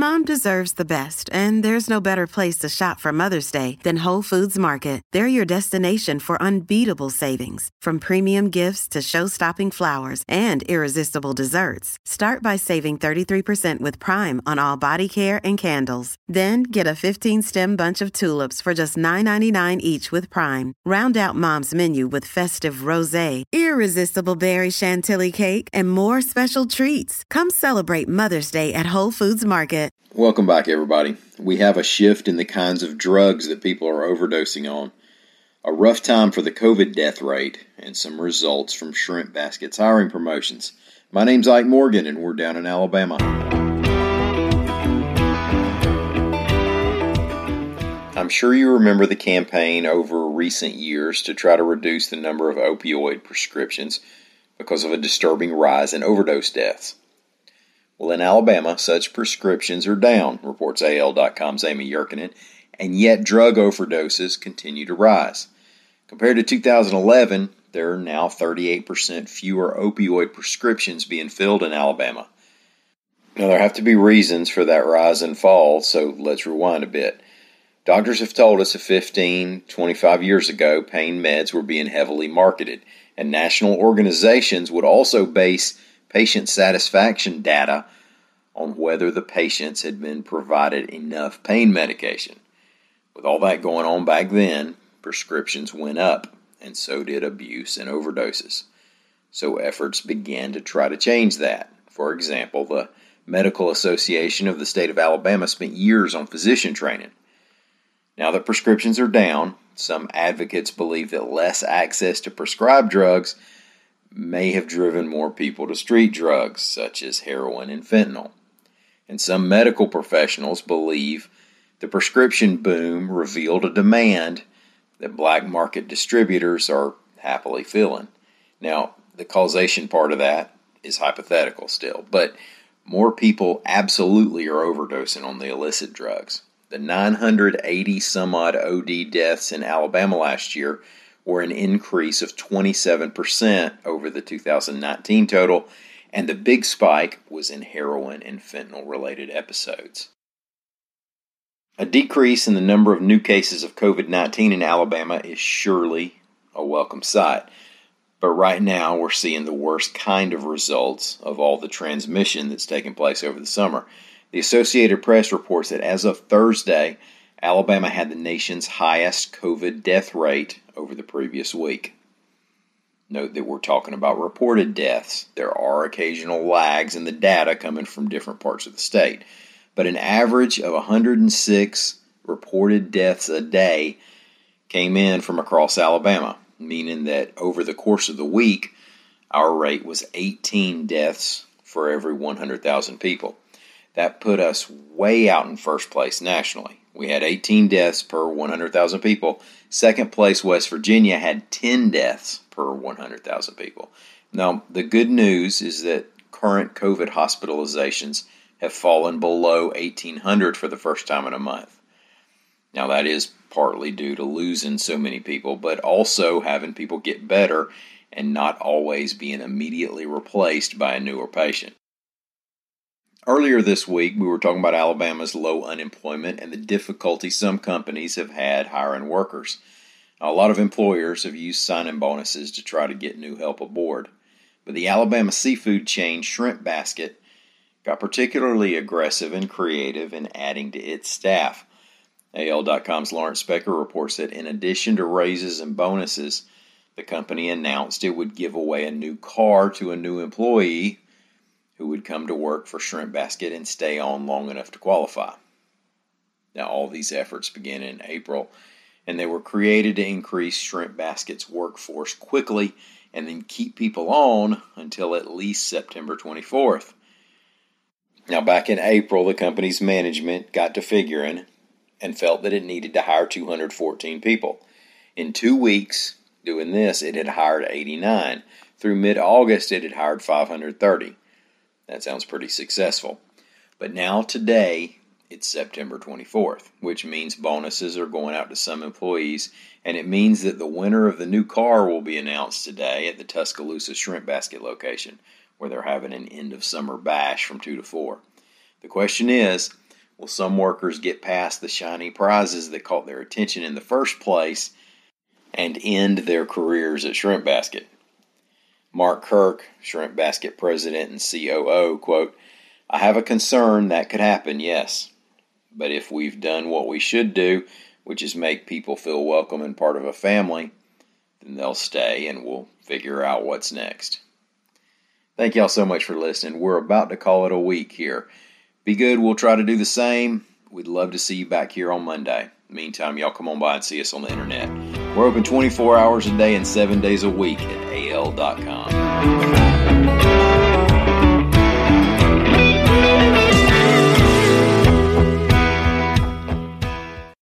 Mom deserves the best, and there's no better place to shop for Mother's Day than Whole Foods Market. They're your destination for unbeatable savings, from premium gifts to show-stopping flowers and irresistible desserts. Start by saving 33% with Prime on all body care and candles. Then get a 15-stem bunch of tulips for just $9.99 each with Prime. Round out Mom's menu with festive rosé, irresistible berry chantilly cake, and more special treats. Come celebrate Mother's Day at Whole Foods Market. Welcome back, everybody. We have a shift in the kinds of drugs that people are overdosing on, a rough time for the COVID death rate, and some results from Shrimp Basket's hiring promotions. My name's Ike Morgan, and we're down in Alabama. I'm sure you remember the campaign over recent years to try to reduce the number of opioid prescriptions because of a disturbing rise in overdose deaths. Well, in Alabama, such prescriptions are down, reports AL.com's Amy Yerkinen, and yet drug overdoses continue to rise. Compared to 2011, there are now 38% fewer opioid prescriptions being filled in Alabama. Now, there have to be reasons for that rise and fall, so let's rewind a bit. Doctors have told us that 15, 25 years ago, pain meds were being heavily marketed, and national organizations would also base patient satisfaction data on whether the patients had been provided enough pain medication. With all that going on back then, prescriptions went up, and so did abuse and overdoses. So efforts began to try to change that. For example, the Medical Association of the state of Alabama spent years on physician training. Now that prescriptions are down, some advocates believe that less access to prescribed drugs may have driven more people to street drugs, such as heroin and fentanyl. And some medical professionals believe the prescription boom revealed a demand that black market distributors are happily filling. Now, the causation part of that is hypothetical still, but more people absolutely are overdosing on the illicit drugs. The 980 some odd OD deaths in Alabama last year were an increase of 27% over the 2019 total, and the big spike was in heroin and fentanyl-related episodes. A decrease in the number of new cases of COVID-19 in Alabama is surely a welcome sight, but right now we're seeing the worst kind of results of all the transmission that's taken place over the summer. The Associated Press reports that as of Thursday, Alabama had the nation's highest COVID death rate over the previous week. Note that we're talking about reported deaths. There are occasional lags in the data coming from different parts of the state, but an average of 106 reported deaths a day came in from across Alabama, meaning that over the course of the week, our rate was 18 deaths for every 100,000 people. That put us way out in first place nationally. We had 18 deaths per 100,000 people. Second place, West Virginia, had 10 deaths per 100,000 people. Now, the good news is that current COVID hospitalizations have fallen below 1,800 for the first time in a month. Now, that is partly due to losing so many people, but also having people get better and not always being immediately replaced by a newer patient. Earlier this week, we were talking about Alabama's low unemployment and the difficulty some companies have had hiring workers. Now, a lot of employers have used sign-in bonuses to try to get new help aboard. But the Alabama seafood chain Shrimp Basket got particularly aggressive and creative in adding to its staff. AL.com's Lawrence Specker reports that in addition to raises and bonuses, the company announced it would give away a new car to a new employee who would come to work for Shrimp Basket and stay on long enough to qualify. Now, all these efforts began in April, and they were created to increase Shrimp Basket's workforce quickly and then keep people on until at least September 24th. Now, back in April, the company's management got to figuring and felt that it needed to hire 214 people. In 2 weeks doing this, it had hired 89. Through mid-August, it had hired 530. That sounds pretty successful. But now today, it's September 24th, which means bonuses are going out to some employees, and it means that the winner of the new car will be announced today at the Tuscaloosa Shrimp Basket location, where they're having an end-of-summer bash from 2 to 4. The question is, Will some workers get past the shiny prizes that caught their attention in the first place and end their careers at Shrimp Basket? Mark Kirk, Shrimp Basket president and COO, quote, "I have a concern that could happen, yes. But if we've done what we should do, which is make people feel welcome and part of a family, then they'll stay and we'll figure out what's next." Thank y'all so much for listening. We're about to call it a week here. Be good. We'll try to do the same. We'd love to see you back here on Monday. Meantime, y'all come on by and see us on the internet. We're open 24 hours a day and 7 days a week at al.com.